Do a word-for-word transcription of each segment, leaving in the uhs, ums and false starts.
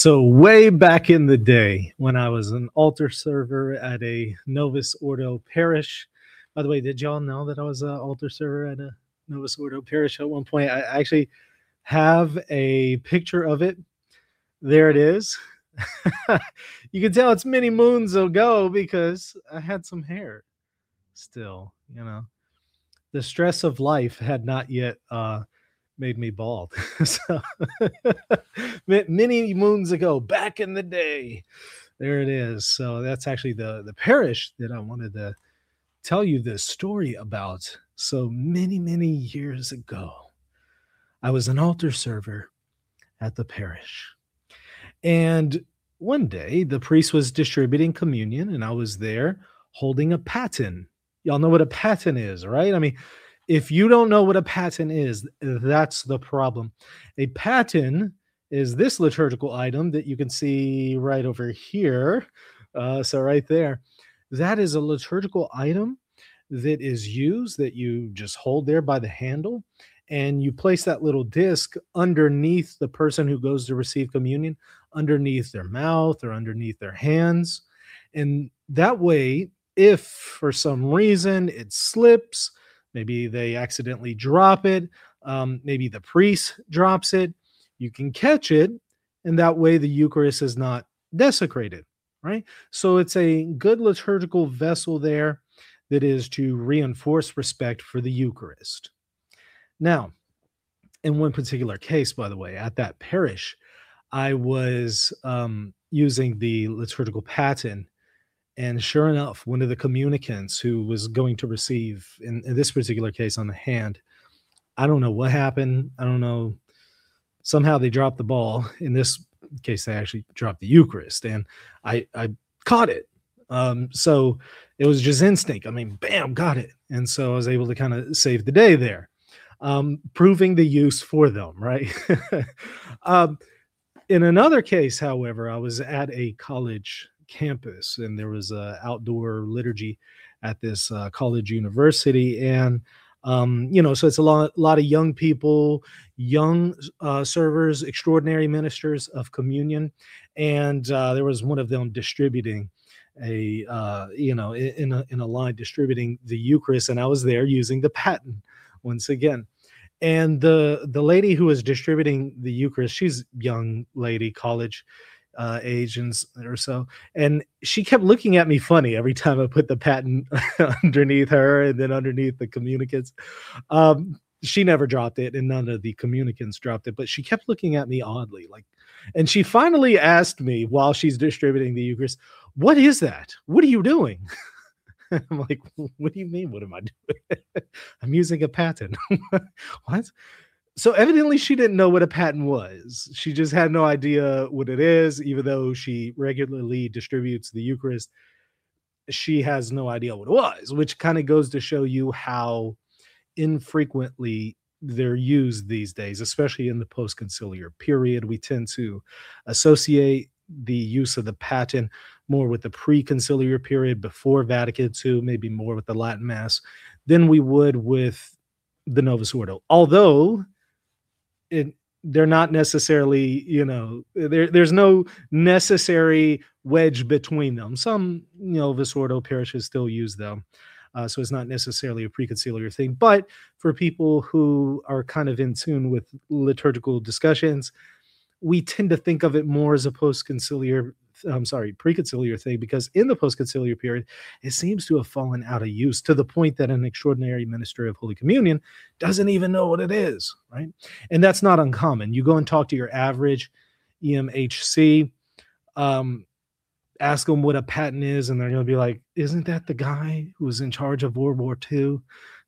So way back in the day when I was an altar server at a Novus Ordo parish. By the way, did y'all know that I was an altar server at a Novus Ordo parish at one point? I actually have a picture of it. There it is. You can tell it's many moons ago because I had some hair still, you know. The stress of life had not yet uh, made me bald. So many moons ago, back in the day, there it is. So that's actually the the parish that I wanted to tell you this story about. So many, many years ago, I was an altar server at the parish. And one day the priest was distributing communion and I was there holding a paten. Y'all know what a paten is, right? I mean, if you don't know what a paten is, that's the problem. A paten is this liturgical item that you can see right over here. Uh, so right there, that is a liturgical item that is used that you just hold there by the handle, and you place that little disc underneath the person who goes to receive communion, underneath their mouth or underneath their hands. And that way, if for some reason it slips, maybe they accidentally drop it, um, maybe the priest drops it, you can catch it, and that way the Eucharist is not desecrated, right? So it's a good liturgical vessel there that is to reinforce respect for the Eucharist. Now, in one particular case, by the way, at that parish, I was um, using the liturgical paten, and sure enough, one of the communicants who was going to receive, in, in this particular case, on the hand, I don't know what happened. I don't know. Somehow they dropped the ball. In this case, they actually dropped the Eucharist, and I, I caught it. Um, so it was just instinct. I mean, bam, got it. And so I was able to kind of save the day there, um, proving the use for them, right? um, in another case, however, I was at a college campus and there was a outdoor liturgy at this uh, college university. And, um, you know, so it's a lot, lot of young people, young uh, servers, extraordinary ministers of communion. And uh, there was one of them distributing a, uh, you know, in a, in a line distributing the Eucharist. And I was there using the paten once again. And the, the lady who was distributing the Eucharist, she's a young lady, college uh, age and, or so. And she kept looking at me funny every time I put the paten underneath her and then underneath the communicants. Um, she never dropped it and none of the communicants dropped it, but she kept looking at me oddly. Like, and she finally asked me while she's distributing the Eucharist, "What is that? What are you doing?" I'm like, "What do you mean? What am I doing?" "I'm using a paten." What? So evidently she didn't know what a paten was. She just had no idea what it is, even though she regularly distributes the Eucharist. She has no idea what it was, which kind of goes to show you how infrequently they're used these days, especially in the post-conciliar period. We tend to associate the use of the paten more with the pre-conciliar period before Vatican two, maybe more with the Latin Mass than we would with the Novus Ordo. Although it, they're not necessarily, you know, there, there's no necessary wedge between them. Some, you know, Novus Ordo parishes still use them. Uh, so it's not necessarily a preconciliar thing. But for people who are kind of in tune with liturgical discussions, we tend to think of it more as a post-conciliar, I'm sorry, preconciliar thing, because in the post-conciliar period, it seems to have fallen out of use to the point that an extraordinary minister of Holy Communion doesn't even know what it is, right? And that's not uncommon. You go and talk to your average E M H C, um, ask them what a paten is, and they're going to be like, "Isn't that the guy who was in charge of World War Two?"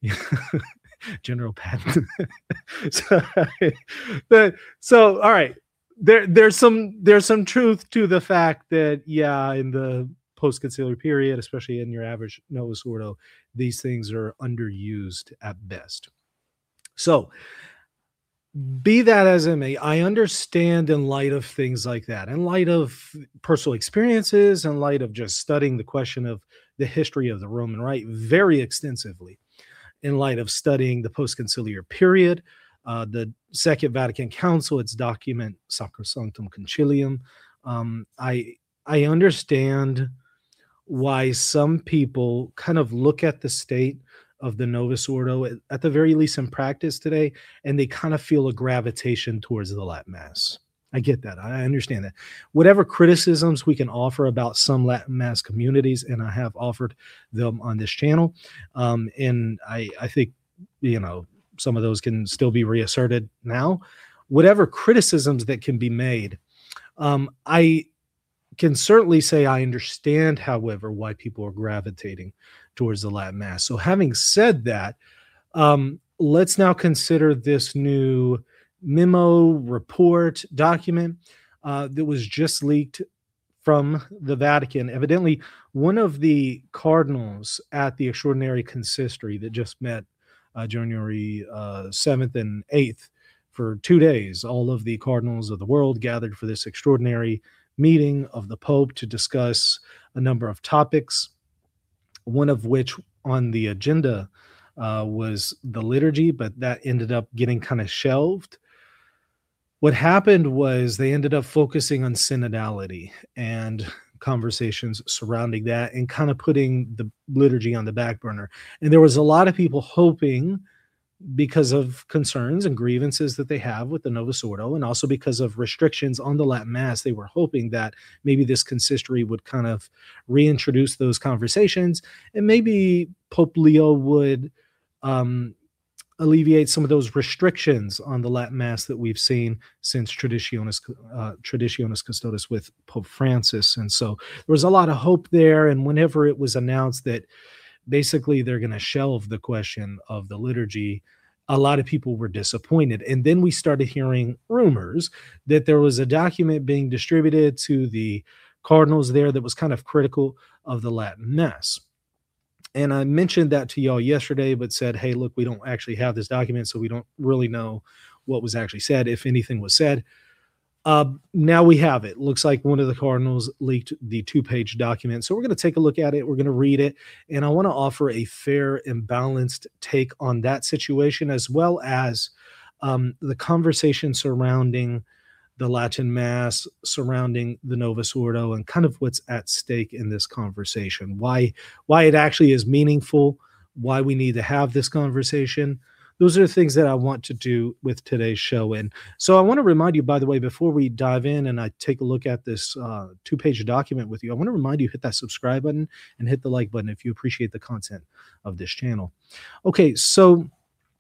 General Patton. so, but, so, all right. There, there's some there's some truth to the fact that, yeah, in the post-conciliar period, especially in your average Novus Ordo, these things are underused at best. So, be that as it may, I understand in light of things like that, in light of personal experiences, in light of just studying the question of the history of the Roman Rite very extensively, in light of studying the post-conciliar period, uh, the Second Vatican Council, its document Sacrosanctum Concilium, Um, I I understand why some people kind of look at the state of the Novus Ordo, at, at the very least in practice today, and they kind of feel a gravitation towards the Latin Mass. I get that. I understand that. Whatever criticisms we can offer about some Latin Mass communities, and I have offered them on this channel, um, and I, I think, you know, some of those can still be reasserted now. Whatever criticisms that can be made, um, I can certainly say I understand, however, why people are gravitating towards the Latin Mass. So having said that, um, let's now consider this new memo, report, document uh, that was just leaked from the Vatican. Evidently, one of the cardinals at the extraordinary consistory that just met uh, January uh, seventh and eighth for two days, all of the cardinals of the world gathered for this extraordinary meeting of the Pope to discuss a number of topics, one of which on the agenda uh, was the liturgy, but that ended up getting kind of shelved. What happened was they ended up focusing on synodality and conversations surrounding that and kind of putting the liturgy on the back burner. And there was a lot of people hoping, because of concerns and grievances that they have with the Novus Ordo, and also because of restrictions on the Latin Mass, they were hoping that maybe this consistory would kind of reintroduce those conversations, and maybe Pope Leo would um, alleviate some of those restrictions on the Latin Mass that we've seen since Traditionis, uh, Traditionis Custodes with Pope Francis. And so there was a lot of hope there, and whenever it was announced that basically they're going to shelve the question of the liturgy, a lot of people were disappointed. And then we started hearing rumors that there was a document being distributed to the cardinals there that was kind of critical of the Latin Mass. And I mentioned that to y'all yesterday, but said, hey, look, we don't actually have this document, so we don't really know what was actually said, if anything was said. Uh, now we have it. Looks like one of the cardinals leaked the two-page document. So we're going to take a look at it. We're going to read it. And I want to offer a fair and balanced take on that situation, as well as um, the conversation surrounding the Latin Mass, surrounding the Novus Ordo, and kind of what's at stake in this conversation. Why, why it actually is meaningful, why we need to have this conversation. Those are the things that I want to do with today's show. And so I want to remind you, by the way, before we dive in and I take a look at this uh, two-page document with you, I want to remind you, hit that subscribe button and hit the like button if you appreciate the content of this channel. Okay, so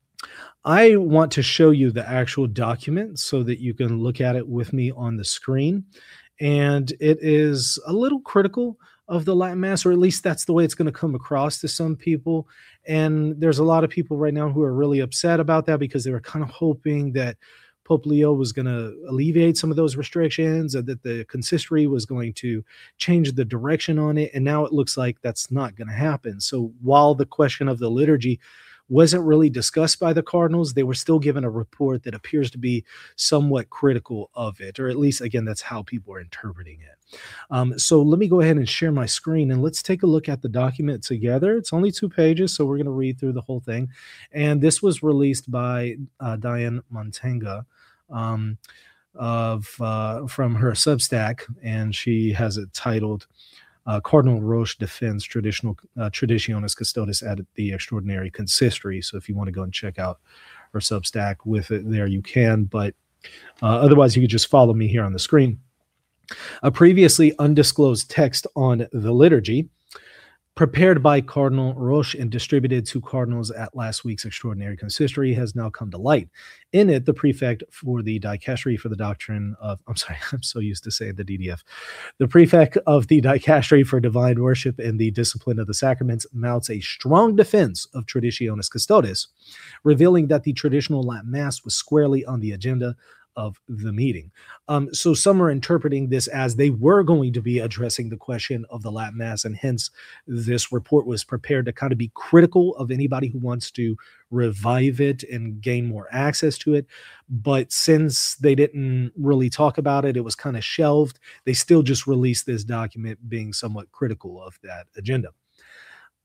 I want to show you the actual document so that you can look at it with me on the screen. And it is a little critical of the Latin Mass, or at least that's the way it's going to come across to some people. And there's a lot of people right now who are really upset about that because they were kind of hoping that Pope Leo was going to alleviate some of those restrictions, and that the consistory was going to change the direction on it. And now it looks like that's not going to happen. So while the question of the liturgy wasn't really discussed by the cardinals, they were still given a report that appears to be somewhat critical of it, or at least, again, that's how people are interpreting it. Um, so let me go ahead and share my screen, and let's take a look at the document together. It's only two pages, so we're going to read through the whole thing. And this was released by uh, Diane Montanga um, of uh, from her Substack, and she has it titled Uh, Cardinal Roche defends traditional uh, Traditionis Custodes at the Extraordinary Consistory. So if you want to go and check out her Substack with it there, you can. But uh, otherwise, you could just follow me here on the screen. A previously undisclosed text on the liturgy, prepared by Cardinal Roche and distributed to cardinals at last week's extraordinary consistory, has now come to light. In it, the prefect for the dicastery for the doctrine of, I'm sorry, I'm so used to saying the D D F, the prefect of the dicastery for divine worship and the discipline of the sacraments mounts a strong defense of Traditionis Custodes, revealing that the traditional Latin Mass was squarely on the agenda of the meeting. Um, so some are interpreting this as they were going to be addressing the question of the Latin Mass, and hence this report was prepared to kind of be critical of anybody who wants to revive it and gain more access to it. But since they didn't really talk about it, it was kind of shelved. They still just released this document being somewhat critical of that agenda.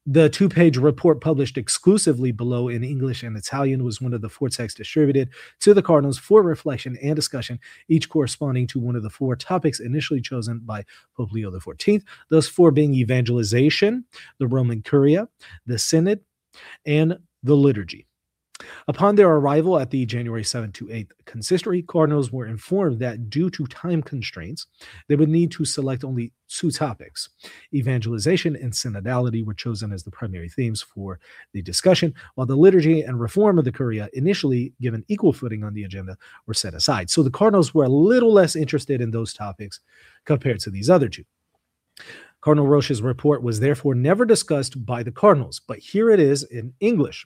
The two-page report published exclusively below in English and Italian was one of the four texts distributed to the cardinals for reflection and discussion, each corresponding to one of the four topics initially chosen by Pope Leo the fourteenth, those four being evangelization, the Roman Curia, the Synod, and the liturgy. Upon their arrival at the January seventh to eighth consistory, cardinals were informed that due to time constraints, they would need to select only two topics. Evangelization and synodality were chosen as the primary themes for the discussion, while the liturgy and reform of the Curia, initially given equal footing on the agenda, were set aside. So the cardinals were a little less interested in those topics compared to these other two. Cardinal Roche's report was therefore never discussed by the cardinals, but here it is in English.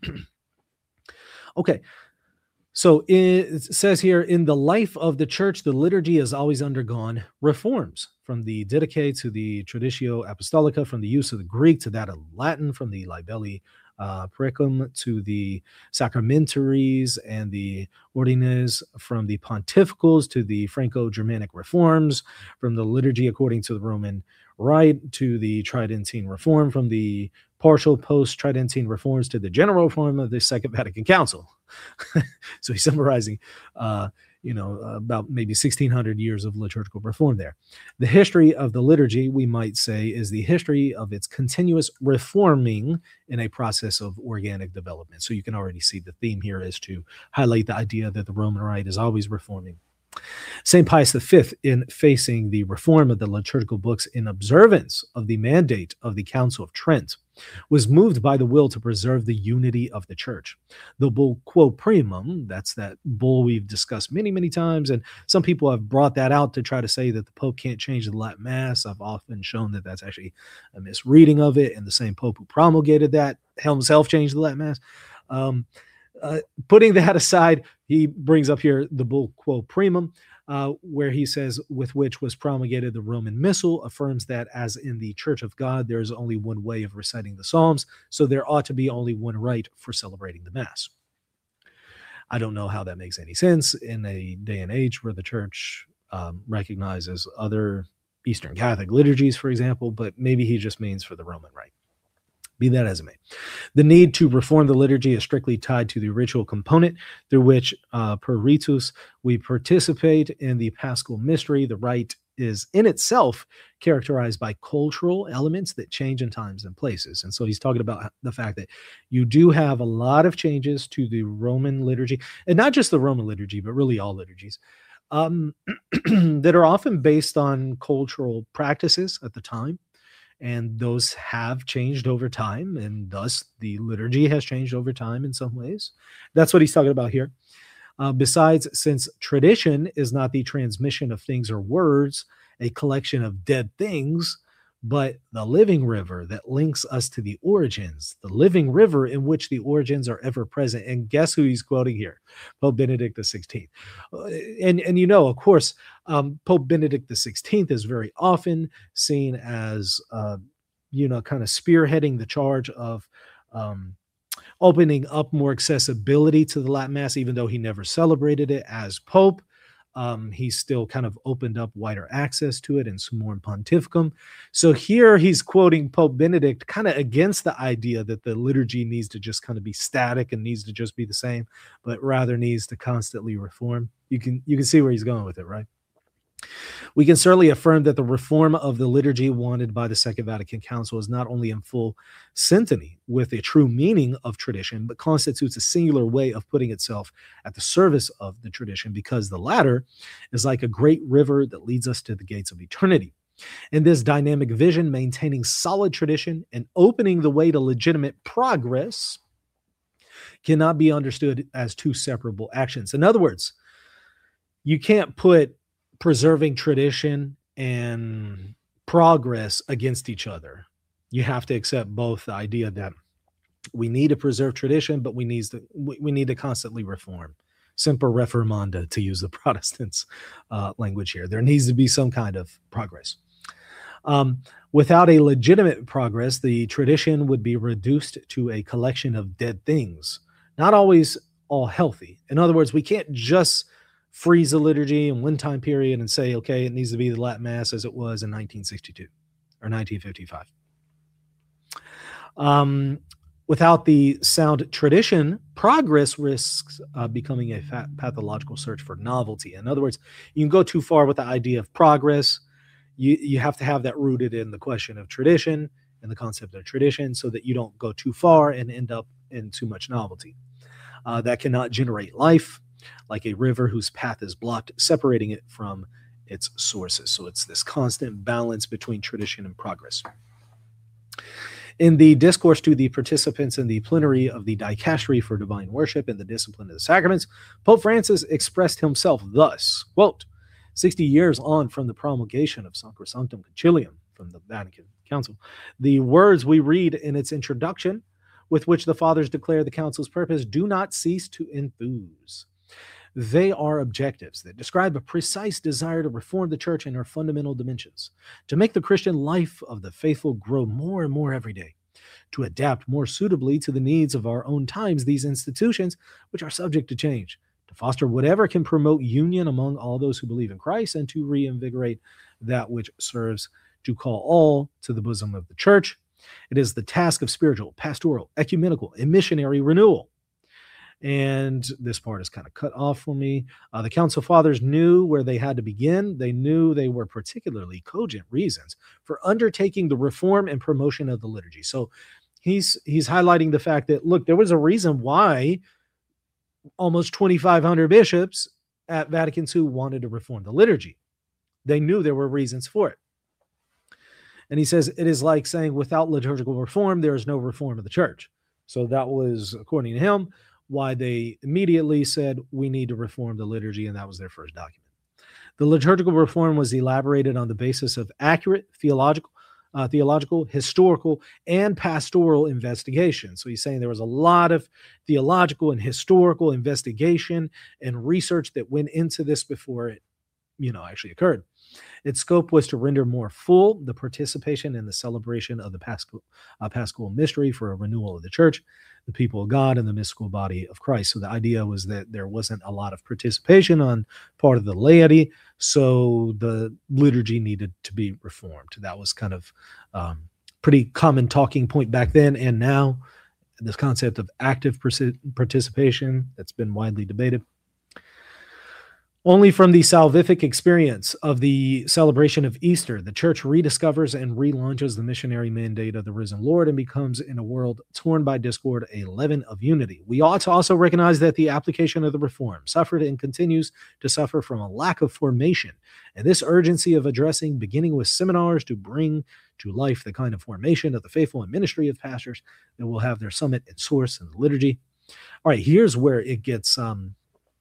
Okay, so it says here, in the life of the church, the liturgy has always undergone reforms, from the Didache to the Traditio Apostolica, from the use of the Greek to that of Latin, from the Libelli uh, Precum to the Sacramentaries and the Ordines, from the Pontificals to the Franco-Germanic reforms, from the liturgy according to the Roman Rite to the Tridentine reform, from the partial post-Tridentine reforms to the general reform of the Second Vatican Council. So he's summarizing, uh, you know, about maybe sixteen hundred years of liturgical reform there. The history of the liturgy, we might say, is the history of its continuous reforming in a process of organic development. So you can already see the theme here is to highlight the idea that the Roman Rite is always reforming. Saint Pius the Fifth, in facing the reform of the liturgical books in observance of the mandate of the Council of Trent, was moved by the will to preserve the unity of the church. The bull Quo Primum, that's that bull we've discussed many, many times, and some people have brought that out to try to say that the Pope can't change the Latin Mass. I've often shown that that's actually a misreading of it, and the same Pope who promulgated that himself changed the Latin Mass. Um, Uh, putting that aside, he brings up here the bull Quo Primum, uh, where he says, with which was promulgated the Roman Missal, affirms that as in the Church of God, there is only one way of reciting the Psalms, so there ought to be only one rite for celebrating the Mass. I don't know how that makes any sense in a day and age where the Church um, recognizes other Eastern Catholic liturgies, for example, but maybe he just means for the Roman Rite. Be that as it may. The need to reform the liturgy is strictly tied to the ritual component through which, uh, per ritus, we participate in the Paschal mystery. The rite is in itself characterized by cultural elements that change in times and places. And so he's talking about the fact that you do have a lot of changes to the Roman liturgy, and not just the Roman liturgy, but really all liturgies, um, that are often based on cultural practices at the time. And those have changed over time, and thus the liturgy has changed over time in some ways. That's what he's talking about here. Uh, besides, since tradition is not the transmission of things or words, a collection of dead things, but the living river that links us to the origins, the living river in which the origins are ever present. And guess who he's quoting here? Pope Benedict the sixteenth. Uh, and, and you know, of course, um, Pope Benedict the sixteenth is very often seen as, uh, you know, kind of spearheading the charge of um, opening up more accessibility to the Latin Mass, even though he never celebrated it as Pope. Um, he's still kind of opened up wider access to it in Summorum Pontificum. So here he's quoting Pope Benedict kind of against the idea that the liturgy needs to just kind of be static and needs to just be the same, but rather needs to constantly reform. You can, you can see where he's going with it, right? We can certainly affirm that the reform of the liturgy wanted by the Second Vatican Council is not only in full syntony with a true meaning of tradition, but constitutes a singular way of putting itself at the service of the tradition, because the latter is like a great river that leads us to the gates of eternity. In this dynamic vision, maintaining solid tradition and opening the way to legitimate progress cannot be understood as two separable actions. In other words, you can't put preserving tradition and progress against each other. You have to accept both the idea that we need to preserve tradition, but we need to, we need to constantly reform. Semper reformanda, to use the Protestants' uh, language here. There needs to be some kind of progress. Um, without a legitimate progress, the tradition would be reduced to a collection of dead things, not always all healthy. In other words, we can't just freeze a liturgy in one time period and say, okay, it needs to be the Latin Mass as it was in nineteen sixty-two or nineteen fifty-five. Um, without the sound tradition, progress risks uh, becoming a fa- pathological search for novelty. In other words, you can go too far with the idea of progress. You, you have to have that rooted in the question of tradition and the concept of tradition so that you don't go too far and end up in too much novelty. Uh, that cannot generate life, like a river whose path is blocked, separating it from its sources. So it's this constant balance between tradition and progress. In the discourse to the participants in the plenary of the dicastery for divine worship and the discipline of the sacraments, Pope Francis expressed himself thus, quote, sixty years on from the promulgation of Sacrosanctum Concilium from the Vatican Council, the words we read in its introduction, with which the fathers declare the council's purpose, do not cease to enthuse. They are objectives that describe a precise desire to reform the church in her fundamental dimensions, to make the Christian life of the faithful grow more and more every day, to adapt more suitably to the needs of our own times these institutions, which are subject to change, to foster whatever can promote union among all those who believe in Christ, and to reinvigorate that which serves to call all to the bosom of the church. It is the task of spiritual, pastoral, ecumenical, and missionary renewal. And this part is kind of cut off for me. Uh, the Council Fathers knew where they had to begin. They knew they were particularly cogent reasons for undertaking the reform and promotion of the liturgy. So he's he's highlighting the fact that, look, there was a reason why almost twenty-five hundred bishops at Vatican Two wanted to reform the liturgy. They knew there were reasons for it. And he says, it is like saying without liturgical reform, there is no reform of the church. So that was, according to him, why they immediately said, we need to reform the liturgy, and that was their first document. The liturgical reform was elaborated on the basis of accurate theological, uh, theological, historical, and pastoral investigation. So he's saying there was a lot of theological and historical investigation and research that went into this before it, you know, actually occurred. Its scope was to render more full the participation in the celebration of the Paschal, uh, Paschal mystery for a renewal of the church, the people of God, and the mystical body of Christ. So the idea was that there wasn't a lot of participation on part of the laity, so the liturgy needed to be reformed. That was kind of um, pretty common talking point back then and now. This concept of active participation that's been widely debated. Only from the salvific experience of the celebration of Easter, the church rediscovers and relaunches the missionary mandate of the risen Lord and becomes, in a world torn by discord, a leaven of unity. We ought to also recognize that the application of the reform suffered and continues to suffer from a lack of formation, and this urgency of addressing, beginning with seminars, to bring to life the kind of formation of the faithful and ministry of pastors that will have their summit and source in the liturgy. All right, here's where it gets... um,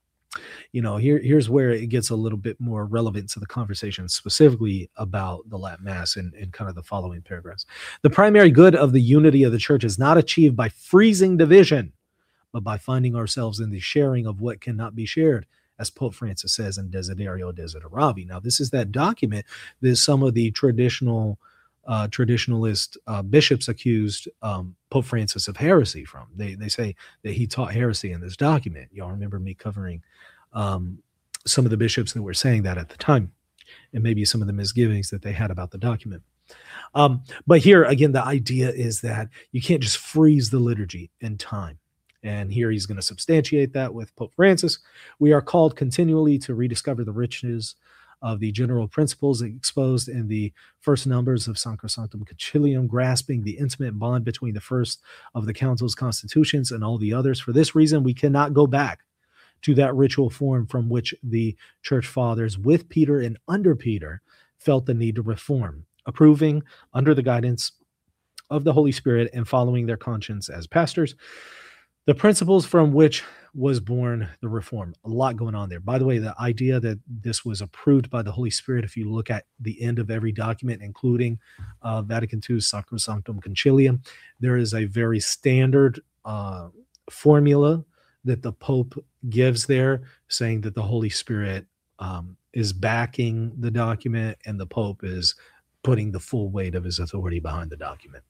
You know, here, here's where it gets a little bit more relevant to the conversation specifically about the Latin Mass in, in kind of the following paragraphs. The primary good of the unity of the church is not achieved by freezing division, but by finding ourselves in the sharing of what cannot be shared, as Pope Francis says in Desiderio Desideravi. Now, this is that document that some of the traditional uh, traditionalist uh, bishops accused um, Pope Francis of heresy from. They, they say that he taught heresy in this document. Y'all remember me covering Um, some of the bishops that were saying that at the time, and maybe some of the misgivings that they had about the document. Um, but here, again, the idea is that you can't just freeze the liturgy in time. And here he's going to substantiate that with Pope Francis. We are called continually to rediscover the richness of the general principles exposed in the first numbers of Sacrosanctum Concilium, grasping the intimate bond between the first of the council's constitutions and all the others. For this reason, we cannot go back to that ritual form from which the church fathers, with Peter and under Peter, felt the need to reform, approving under the guidance of the Holy Spirit and following their conscience as pastors, the principles from which was born the reform. A lot going on there. By the way, the idea that this was approved by the Holy Spirit, if you look at the end of every document, including uh, Vatican two's Sacrosanctum Concilium, there is a very standard uh, formula that the Pope gives there, saying that the Holy Spirit um, is backing the document and the Pope is putting the full weight of his authority behind the document.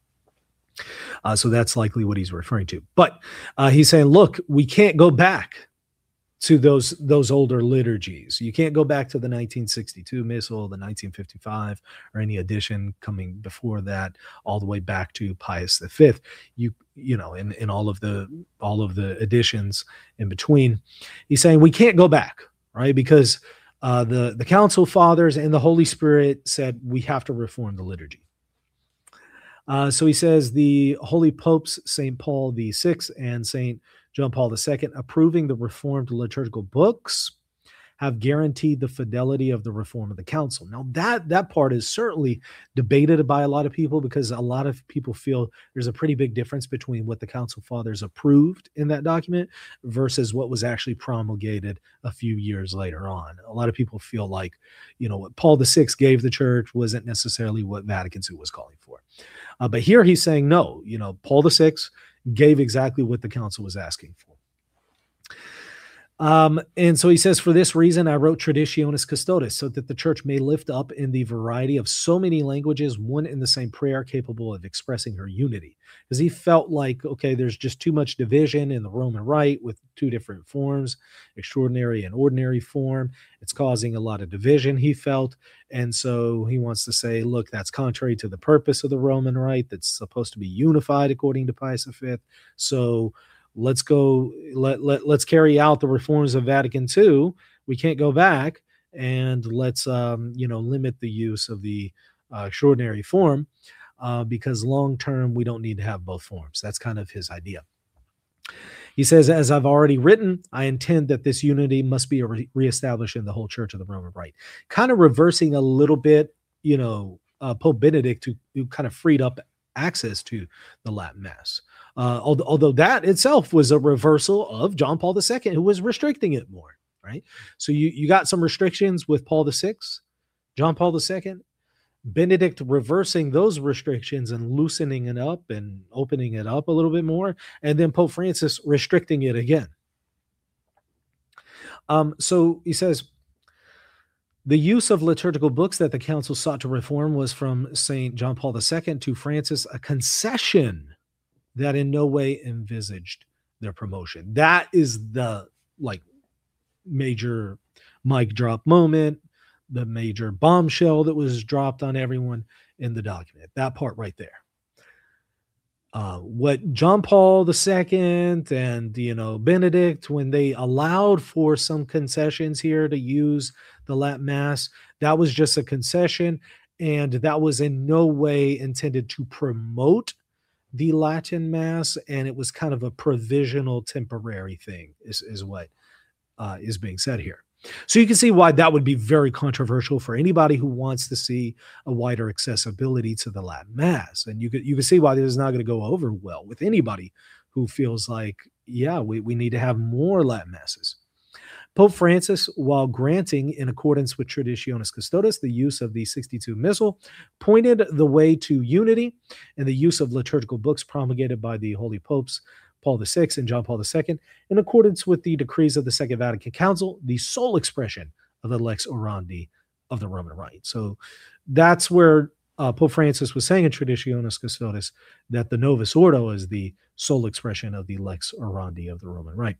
Uh, so that's likely what he's referring to. But uh, he's saying, look, we can't go back to those those older liturgies. You can't go back to the nineteen sixty-two Missal, the nineteen fifty-five, or any edition coming before that, all the way back to Pius the Fifth. You you know, in in all of the all of the editions in between, he's saying we can't go back, right? Because uh, the the Council Fathers and the Holy Spirit said we have to reform the liturgy. Uh, so he says the Holy Popes, Saint Paul the Sixth and Saint John Paul the Second, approving the reformed liturgical books, have guaranteed the fidelity of the reform of the council. Now, that that part is certainly debated by a lot of people, because a lot of people feel there's a pretty big difference between what the Council Fathers approved in that document versus what was actually promulgated a few years later on. A lot of people feel like, you know, what Paul the Sixth gave the church wasn't necessarily what Vatican Two was calling for. Uh, but here he's saying, no, you know, Paul the Sixth gave exactly what the council was asking for. Um, and so he says, for this reason, I wrote Traditionis Custodes, so that the church may lift up in the variety of so many languages, one in the same prayer capable of expressing her unity. Because he felt like, okay, there's just too much division in the Roman Rite with two different forms, extraordinary and ordinary form. It's causing a lot of division, he felt. And so he wants to say, look, that's contrary to the purpose of the Roman Rite that's supposed to be unified according to Pius the Fifth. So let's go, let, let, let's carry out the reforms of Vatican Two. We can't go back, and let's, um, you know, limit the use of the uh, extraordinary form uh, because long-term we don't need to have both forms. That's kind of his idea. He says, as I've already written, I intend that this unity must be re- reestablished in the whole Church of the Roman Rite. Kind of reversing a little bit, you know, uh, Pope Benedict, who, who kind of freed up access to the Latin Mass. Uh, although, although that itself was a reversal of John Paul the Second, who was restricting it more, right? So you, you got some restrictions with Paul the Sixth, John Paul the Second, Benedict reversing those restrictions and loosening it up and opening it up a little bit more, and then Pope Francis restricting it again. Um, so he says, the use of liturgical books that the council sought to reform was from Saint John Paul the Second to Francis a concession that in no way envisaged their promotion. That is the like major mic drop moment, the major bombshell that was dropped on everyone in the document. That part right there. Uh, what John Paul the Second and, you know, Benedict, when they allowed for some concessions here to use the Latin Mass, that was just a concession, and that was in no way intended to promote the Latin Mass, and it was kind of a provisional, temporary thing, is, is what uh, is being said here. So you can see why that would be very controversial for anybody who wants to see a wider accessibility to the Latin Mass. And you could you can see why this is not going to go over well with anybody who feels like, yeah, we, we need to have more Latin Masses. Pope Francis, while granting, in accordance with Traditionis Custodes, the use of the sixty-two Missal, pointed the way to unity and the use of liturgical books promulgated by the Holy Popes Paul the Sixth and John Paul the Second, in accordance with the decrees of the Second Vatican Council, the sole expression of the lex orandi of the Roman Rite. So that's where uh, Pope Francis was saying in Traditionis Custodes that the Novus Ordo is the sole expression of the lex orandi of the Roman Rite.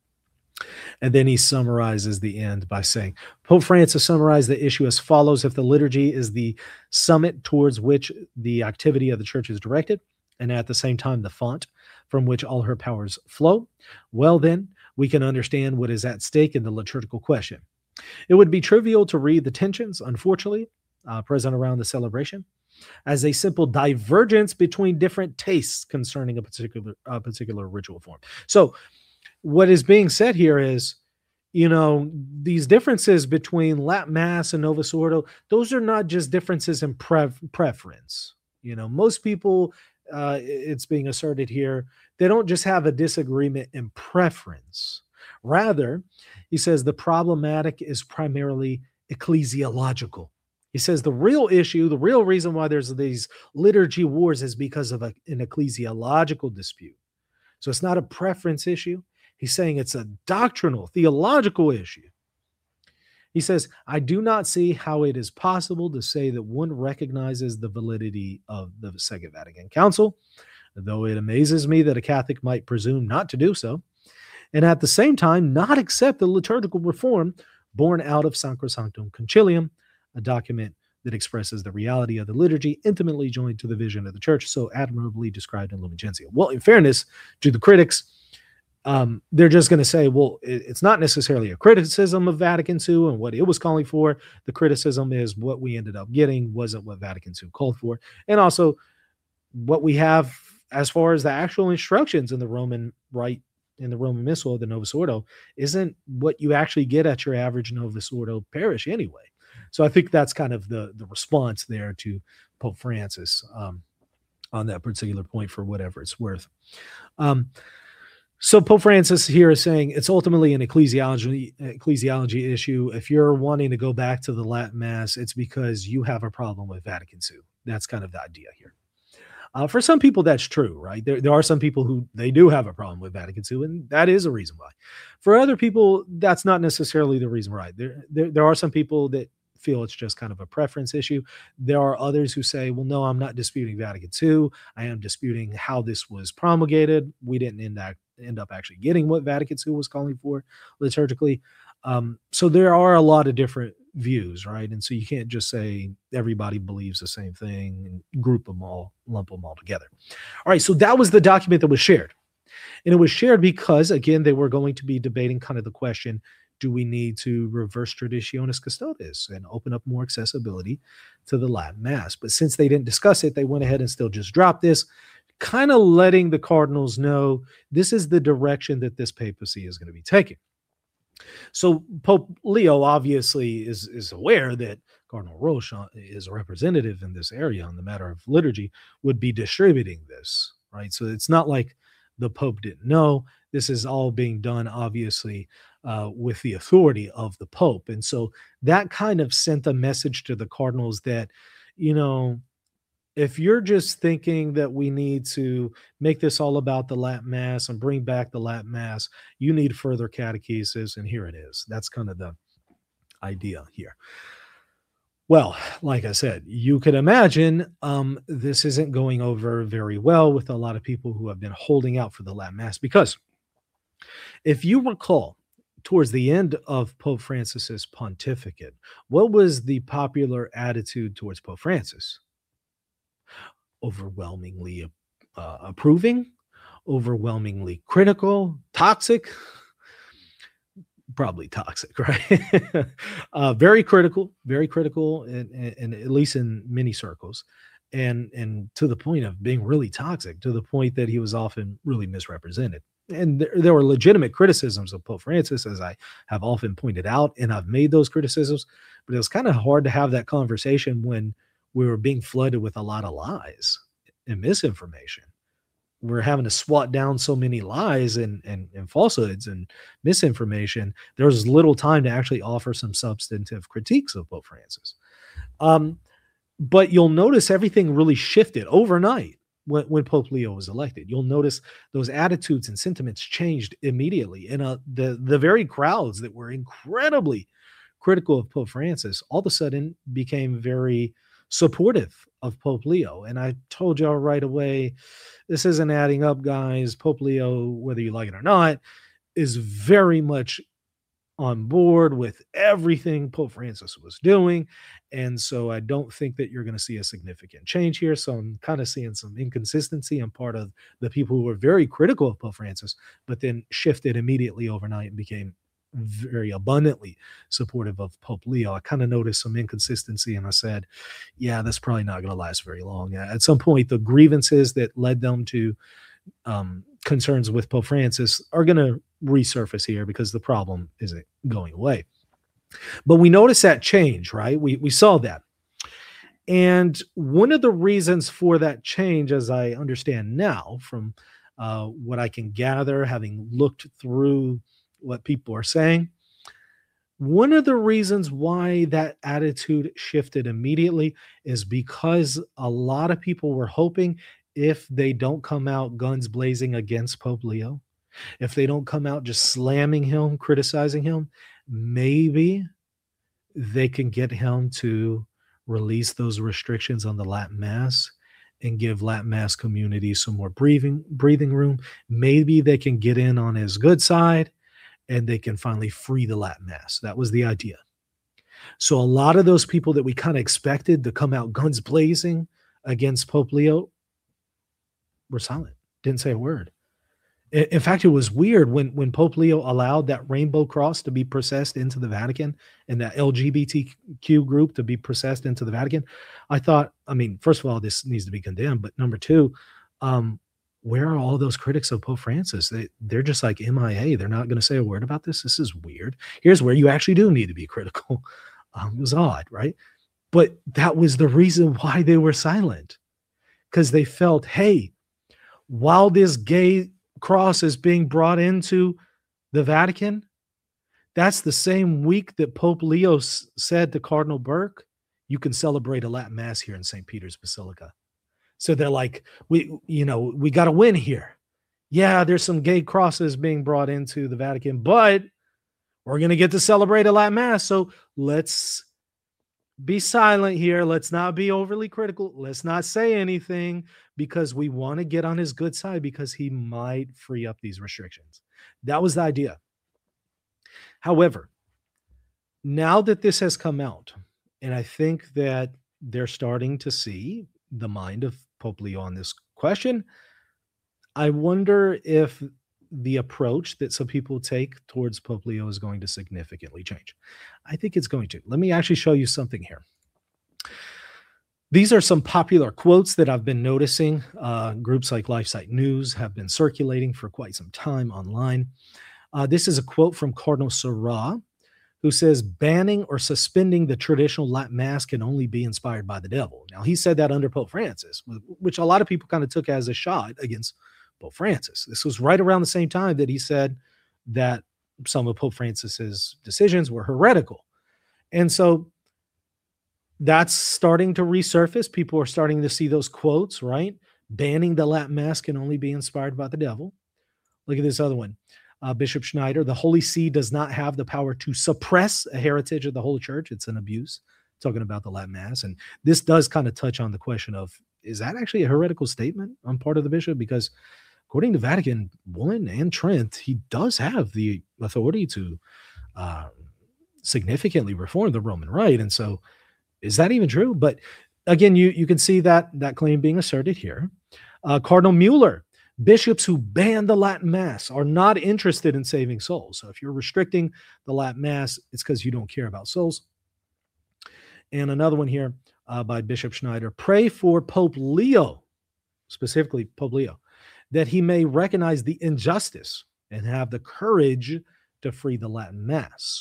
And then he summarizes the end by saying, Pope Francis summarized the issue as follows: if the liturgy is the summit towards which the activity of the church is directed, and at the same time the font from which all her powers flow, well then, we can understand what is at stake in the liturgical question. It would be trivial to read the tensions, unfortunately, uh, present around the celebration as a simple divergence between different tastes concerning a particular, uh, particular ritual form. So what is being said here is, you know, these differences between Latin Mass and Novus Ordo, those are not just differences in pre- preference. You know, most people, uh, it's being asserted here, they don't just have a disagreement in preference. Rather, he says the problematic is primarily ecclesiological. He says the real issue, the real reason why there's these liturgy wars is because of a, an ecclesiological dispute. So it's not a preference issue. He's saying it's a doctrinal, theological issue. He says, I do not see how it is possible to say that one recognizes the validity of the Second Vatican Council, though it amazes me that a Catholic might presume not to do so. and at the same time not accept the liturgical reform born out of Sacrosanctum Concilium, a document that expresses the reality of the liturgy intimately joined to the vision of the church, so admirably described in Lumen Gentium. Well, in fairness to the critics, um, they're just going to say, well, it, it's not necessarily a criticism of Vatican two and what it was calling for. The criticism is what we ended up getting wasn't what Vatican two called for. And also what we have as far as the actual instructions in the Roman Rite, in the Roman Missal of the Novus Ordo, isn't what you actually get at your average Novus Ordo parish anyway. So I think that's kind of the, the response there to Pope Francis um, on that particular point, for whatever it's worth. Um, so Pope Francis here is saying it's ultimately an ecclesiology, ecclesiology issue. If you're wanting to go back to the Latin Mass, it's because you have a problem with Vatican two. That's kind of the idea here. Uh, for some people, that's true, right? There, there are some people who they do have a problem with Vatican two, and that is a reason why. For other people, that's not necessarily the reason why. There, there, there are some people that feel it's just kind of a preference issue. There are others who say, well, no, I'm not disputing Vatican two. I am disputing how this was promulgated. We didn't end, that, end up actually getting what Vatican two was calling for liturgically. Um, so there are a lot of different views, right? And so you can't just say everybody believes the same thing and group them all, lump them all together. All right, so that was the document that was shared. And it was shared because, again, they were going to be debating kind of the question, do we need to reverse Traditionis Custodes and open up more accessibility to the Latin Mass? But since they didn't discuss it, they went ahead and still just dropped this, kind of letting the cardinals know this is the direction that this papacy is going to be taking. So Pope Leo obviously is, is aware that Cardinal Roche is a representative in this area on the matter of liturgy, would be distributing this, right? So it's not like the Pope didn't know. This is all being done, obviously, uh, with the authority of the Pope. And so that kind of sent a message to the cardinals that, you know, if you're just thinking that we need to make this all about the Latin Mass and bring back the Latin Mass, you need further catechesis, and here it is. That's kind of the idea here. Well, like I said, you could imagine um, this isn't going over very well with a lot of people who have been holding out for the Latin Mass, because if you recall, towards the end of Pope Francis's pontificate, what was the popular attitude towards Pope Francis? Overwhelmingly uh, approving, overwhelmingly critical, toxic, probably toxic, right? uh, very critical, very critical, and, and, and at least in many circles, and and to the point of being really toxic, to the point that he was often really misrepresented. And there, there were legitimate criticisms of Pope Francis, as I have often pointed out, and I've made those criticisms, but it was kind of hard to have that conversation when we were being flooded with a lot of lies and misinformation. We're having to swat down so many lies and, and, and falsehoods and misinformation. There was little time to actually offer some substantive critiques of Pope Francis. Um, but you'll notice everything really shifted overnight when, when Pope Leo was elected. You'll notice those attitudes and sentiments changed immediately. And uh, the, the very crowds that were incredibly critical of Pope Francis all of a sudden became very supportive of Pope Leo. And I told y'all right away, this isn't adding up, guys. Pope Leo, whether you like it or not, is very much on board with everything Pope Francis was doing. And so I don't think that you're going to see a significant change here. So I'm kind of seeing some inconsistency on part of the people who were very critical of Pope Francis, but then shifted immediately overnight and became very abundantly supportive of Pope Leo. I kind of noticed some inconsistency, and I said, yeah, that's probably not going to last very long. At some point, the grievances that led them to um, concerns with Pope Francis are going to resurface here because the problem isn't going away. But we noticed that change, right? We, we saw that. And one of the reasons for that change, as I understand now from uh, what I can gather, having looked through what people are saying, one of the reasons why that attitude shifted immediately is because a lot of people were hoping if they don't come out guns blazing against Pope Leo, if they don't come out just slamming him, criticizing him, maybe they can get him to release those restrictions on the Latin Mass and give Latin Mass community some more breathing breathing room. Maybe they can get in on his good side and they can finally free the Latin Mass. That was the idea. So a lot of those people that we kind of expected to come out guns blazing against Pope Leo were silent, didn't say a word. In fact, it was weird when when Pope Leo allowed that rainbow cross to be processed into the Vatican and that L G B T Q group to be processed into the Vatican. I thought, I mean, first of all, this needs to be condemned. But number two, um, where are all those critics of Pope Francis? They, they're just like M I A. They're not going to say a word about this. This is weird. Here's where you actually do need to be critical. Um, it was odd, right? But that was the reason why they were silent, because they felt, hey, while this gay cross is being brought into the Vatican, that's the same week that Pope Leo s- said to Cardinal Burke, you can celebrate a Latin Mass here in Saint Peter's Basilica. So they're like, we, you know, we got to win here. Yeah, there's some gay crosses being brought into the Vatican, but we're going to get to celebrate a Latin Mass. So let's be silent here. Let's not be overly critical. Let's not say anything because we want to get on his good side because he might free up these restrictions. That was the idea. However, now that this has come out, and I think that they're starting to see the mind of Pope Leo on this question, I wonder if the approach that some people take towards Pope Leo is going to significantly change. I think it's going to. Let me actually show you something here. These are some popular quotes that I've been noticing. Uh, groups like LifeSite News have been circulating for quite some time online. Uh, this is a quote from Cardinal Sarah, who says, banning or suspending the traditional Latin Mass can only be inspired by the devil. Now, he said that under Pope Francis, which a lot of people kind of took as a shot against Pope Francis. This was right around the same time that he said that some of Pope Francis's decisions were heretical. And so that's starting to resurface. People are starting to see those quotes, right? Banning the Latin Mass can only be inspired by the devil. Look at this other one. Uh, Bishop Schneider, the Holy See does not have the power to suppress a heritage of the Holy Church. It's an abuse. Talking about the Latin Mass. And this does kind of touch on the question of, is that actually a heretical statement on part of the bishop? Because according to Vatican One and Trent, he does have the authority to uh, significantly reform the Roman Rite. And so is that even true? But again, you, you can see that, that claim being asserted here. Uh, Cardinal Mueller, bishops who ban the Latin Mass are not interested in saving souls. So if you're restricting the Latin Mass, it's because you don't care about souls. And another one here uh, by Bishop Schneider, pray for Pope Leo, specifically Pope Leo, that he may recognize the injustice and have the courage to free the Latin Mass.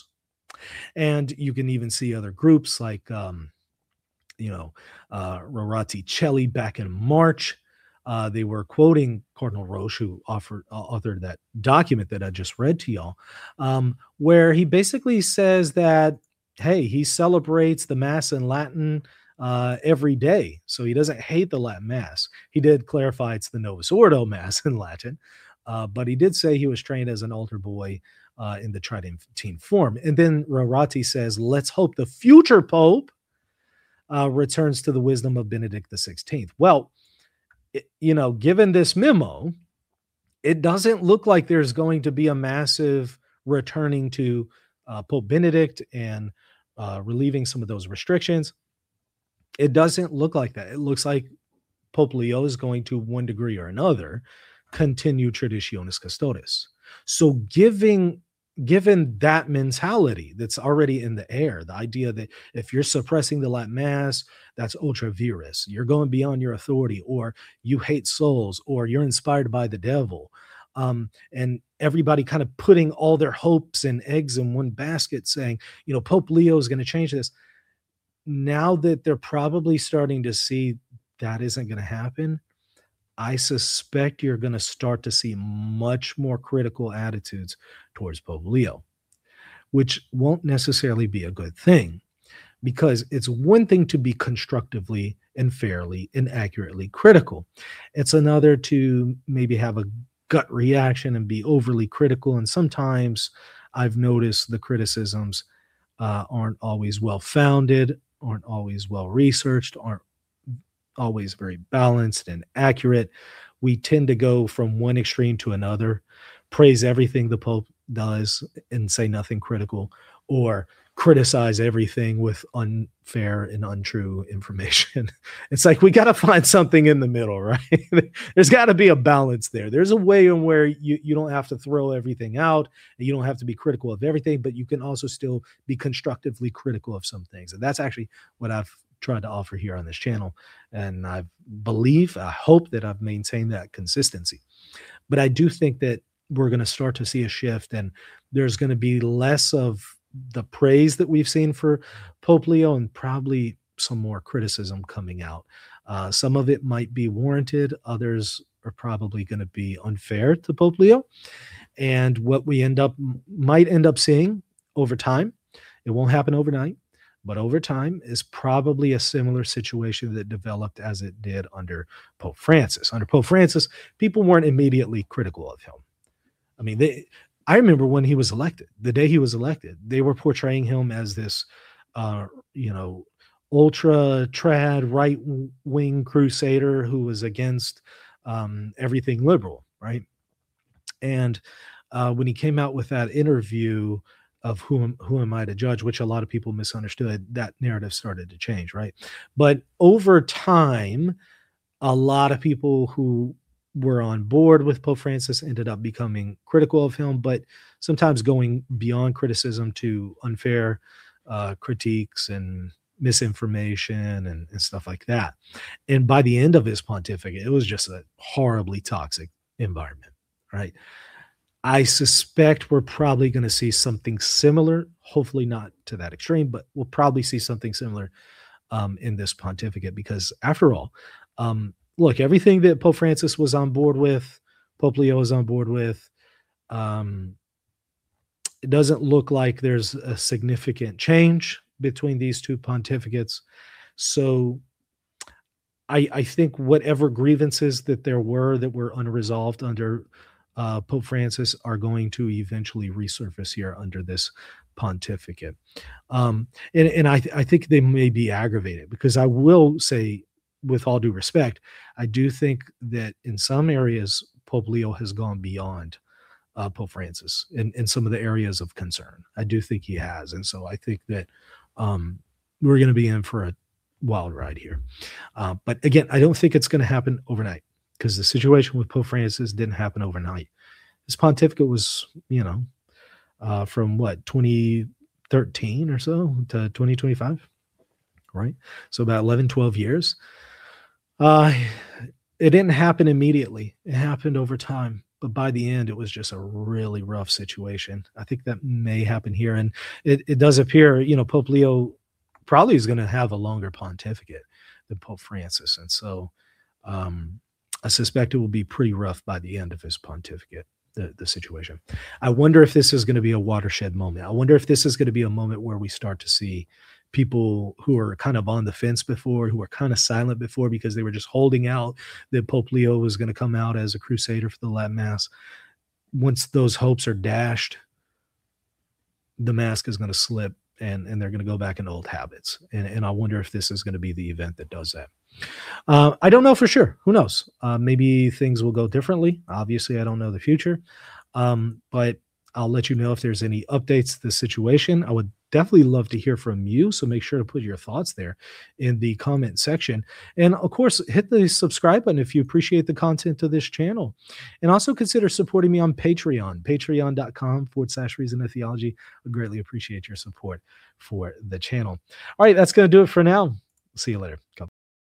And you can even see other groups like, um, you know, uh, Rorati Celli back in March. Uh, they were quoting Cardinal Roche, who offered, uh, authored that document that I just read to y'all, um, where he basically says that, hey, he celebrates the Mass in Latin uh, every day. So he doesn't hate the Latin Mass. He did clarify it's the Novus Ordo Mass in Latin, uh, but he did say he was trained as an altar boy uh, in the Tridentine form. And then Rorati says, let's hope the future Pope uh, returns to the wisdom of Benedict the sixteenth. Well, it, you know, given this memo, it doesn't look like there's going to be a massive returning to uh, Pope Benedict and uh, relieving some of those restrictions. It doesn't look like that. It looks like Pope Leo is going to, one degree or another, continue Traditionis Custodes. So giving, given that mentality that's already in the air, the idea that if you're suppressing the Latin Mass, that's ultra vires, you're going beyond your authority, or you hate souls, or you're inspired by the devil, um, and everybody kind of putting all their hopes and eggs in one basket saying, you know, Pope Leo is going to change this. Now that they're probably starting to see that isn't going to happen, I suspect you're going to start to see much more critical attitudes towards Pope Leo, which won't necessarily be a good thing, because it's one thing to be constructively and fairly and accurately critical. It's another to maybe have a gut reaction and be overly critical. And sometimes I've noticed the criticisms uh, aren't always well-founded, aren't always well-researched, aren't always very balanced and accurate. We tend to go from one extreme to another, praise everything the Pope does and say nothing critical, or criticize everything with unfair and untrue information. It's like we got to find something in the middle, right? There's got to be a balance there. There's a way in where you, you don't have to throw everything out, and you don't have to be critical of everything, but you can also still be constructively critical of some things. And that's actually what I've tried to offer here on this channel. And I believe, I hope that I've maintained that consistency. But I do think that we're going to start to see a shift, and there's going to be less of the praise that we've seen for Pope Leo and probably some more criticism coming out. Uh, some of it might be warranted. Others are probably going to be unfair to Pope Leo. And what we end up might end up seeing over time, it won't happen overnight, but over time is probably a similar situation that developed as it did under Pope Francis. Under Pope Francis, people weren't immediately critical of him. I mean, they, I remember when he was elected, the day he was elected, they were portraying him as this, uh, you know, ultra trad right wing crusader who was against um, everything liberal, right? And uh, when he came out with that interview of who am, who am I to judge, which a lot of people misunderstood, that narrative started to change, right? But over time, a lot of people who were on board with Pope Francis ended up becoming critical of him, but sometimes going beyond criticism to unfair uh, critiques and misinformation and, and stuff like that. And by the end of his pontificate, it was just a horribly toxic environment, right? I suspect we're probably going to see something similar, hopefully not to that extreme, but we'll probably see something similar um, in this pontificate, because after all, um, look, everything that Pope Francis was on board with, Pope Leo is on board with. Um, it doesn't look like there's a significant change between these two pontificates. So I, I think whatever grievances that there were that were unresolved under uh, Pope Francis are going to eventually resurface here under this pontificate. Um, and and I, th- I think they may be aggravated, because I will say, with all due respect, I do think that in some areas, Pope Leo has gone beyond uh, Pope Francis in, in some of the areas of concern. I do think he has. And so I think that um, we're going to be in for a wild ride here. Uh, but again, I don't think it's going to happen overnight, because the situation with Pope Francis didn't happen overnight. His pontificate was, you know, uh, from what, twenty thirteen or so to twenty twenty-five, right? So about eleven, twelve years. Uh, it didn't happen immediately. It happened over time, but by the end, it was just a really rough situation. I think that may happen here. And it, it does appear, you know, Pope Leo probably is going to have a longer pontificate than Pope Francis. And so um, I suspect it will be pretty rough by the end of his pontificate, the, the situation. I wonder if this is going to be a watershed moment. I wonder if this is going to be a moment where we start to see people who are kind of on the fence before, who were kind of silent before because they were just holding out that Pope Leo was going to come out as a crusader for the Latin Mass. Once those hopes are dashed, the mask is going to slip, and, and they're going to go back into old habits. And, and I wonder if this is going to be the event that does that. Uh, I don't know for sure. Who knows? Uh, maybe things will go differently. Obviously, I don't know the future. Um, but I'll let you know if there's any updates to the situation. I would definitely love to hear from you, so make sure to put your thoughts there in the comment section. And of course, hit the subscribe button if you appreciate the content of this channel. And also consider supporting me on Patreon, patreon.com forward slash Reason of Theology. I greatly appreciate your support for the channel. All right, that's going to do it for now. See you later. Come.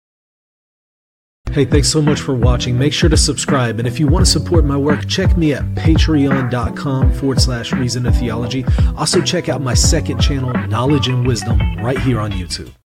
Hey, thanks so much for watching. Make sure to subscribe. And if you want to support my work, check me at patreon.com forward slash Reason of Theology. Also check out my second channel, Knowledge and Wisdom, right here on YouTube.